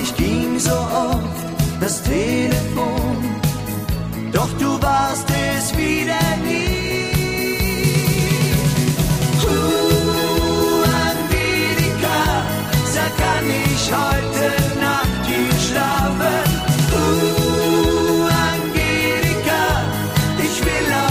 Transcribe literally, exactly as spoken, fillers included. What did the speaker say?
ich ging so oft das Telefon, doch du warst